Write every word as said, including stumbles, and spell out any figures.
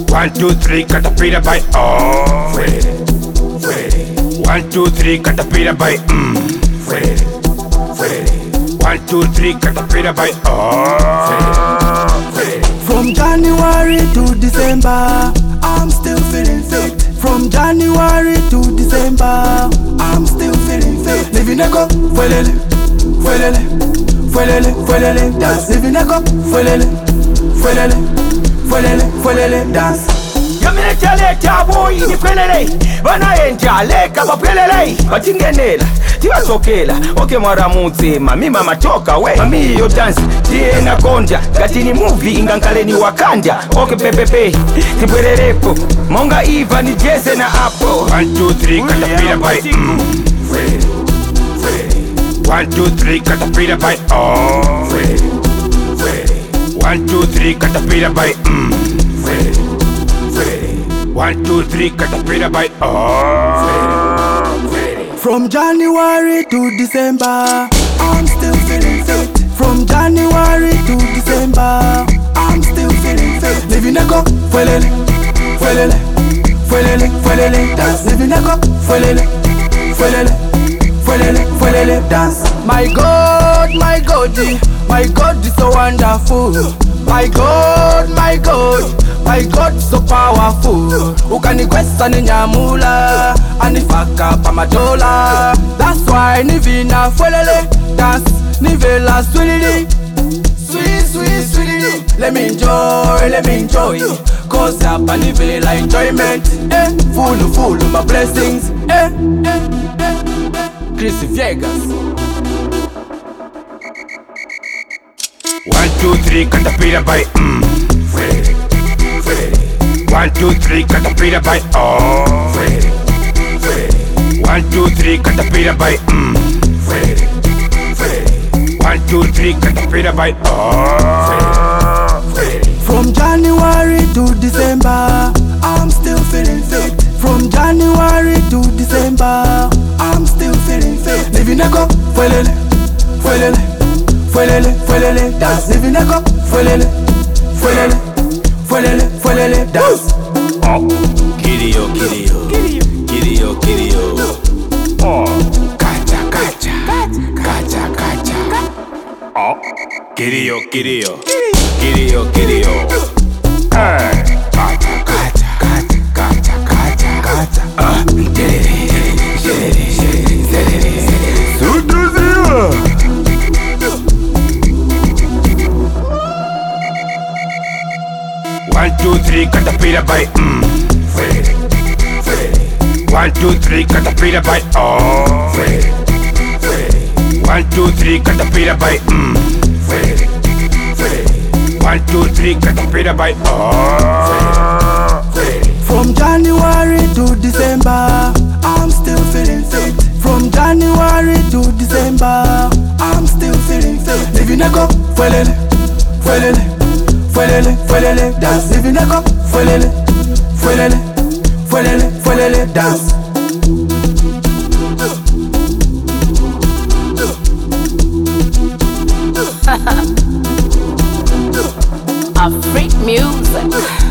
One, two, three, caterpillar by oh. Freddy, Freddy. One, two, three, caterpillar by mm. Freddy, Freddy. One, two, three, caterpillar by oh. Freddy, Freddy. From January to December, I'm still feeling fit. From January to December, I'm still feeling fit. Living a go, fuelele, fuelele, fuelele, fuelele, dance. Living a go, fuelele, fuelele, fuelele, fuelele, dance. Yamine chale chaboy ni felele Wana enja leka bapelele Batingenela, tiwa sokela Oke mara mutima, mima matoka we Mami yo dance, tie na konja Gatini movie ingankale ni wakanja Oke pepepe, tibwerelepo Monga Eva ni jese na apo One, two, three, caterpillar by mm. Freddy, Freddy. One, two, three, caterpillar by oh. Freddy, Freddy. One, two, three, caterpillar by mm. Freddy, Freddy. One, two, three, caterpillar by oh. Freddy. From January to December, I'm still feeling fit. From January to December, I'm still feeling fit. Living a go, fuelele, fuelele, fuelele, fuelele, dance. Living a go, fuelele, fuelele, fuelele, fuelele, dance. My God, my God, my God is so wonderful. My God, my God, my God so powerful. Ukanikwesa ni nyamula, anifaka pa madola. That's why nivina fuelele, dance, nivela swilili. Sweet, sweet, sweet, let me enjoy, let me enjoy. Cause hapa nivela enjoyment. Eh, full, full my blessings. Eh, eh, eh. Chris Viegas. One, two, three, caterpillar by mm. Freddy, Freddy. One, two, three, caterpillar by oh. Freddy, Freddy. One, two, three, caterpillar by mm. Freddy, Freddy. One, two, three, caterpillar by oh. Freddy. From January to December, I'm still feeling fit. From January to December, I'm still feeling fit. Living a go, fuelele, fuelele, fuelele, fuelele, dance. Living a go, fuelele, fuelele, fuelele, fuelele, dance. Oh, kirio, kirio, kirio, kirio. Oh, kacha, kacha, kacha, kacha. Oh, kirio, kirio, kirio, kirio. Eh, kacha, kacha, kacha, kacha, kacha. Ah, terere, terere, terere. Suduzio. One, two, three, caterpillar by mm. Freddy, Freddy. One, two, three, caterpillar by oh. Freddy, Freddy. One, two, three, caterpillar by mm. Freddy, Freddy. One, two, three, caterpillar by oh. Freddy. From January to December, I'm still feeling fit. From January to December, I'm still feeling fit. Living a go, fuelele, fuelele, fuelele, fuelele, dance. Living a go, fuelele, fuelele, fuelele, fuelele, dance. A freak music.